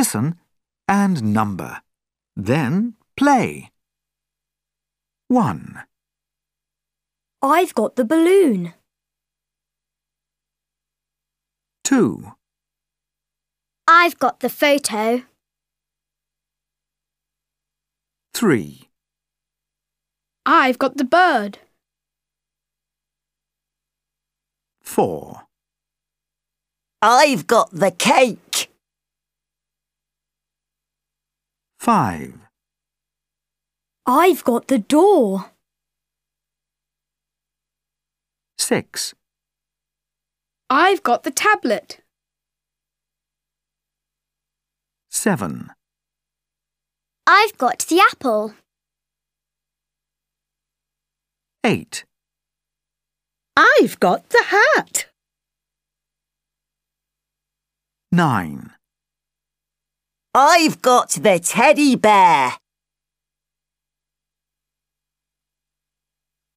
Listen and number. Then play. 1, I've got the balloon. 2, I've got the photo. 3, I've got the bird. 4, I've got the cake. 5, I've got the door. 6, I've got the tablet. 7, I've got the apple. 8, I've got the hat. 9, I've got the teddy bear.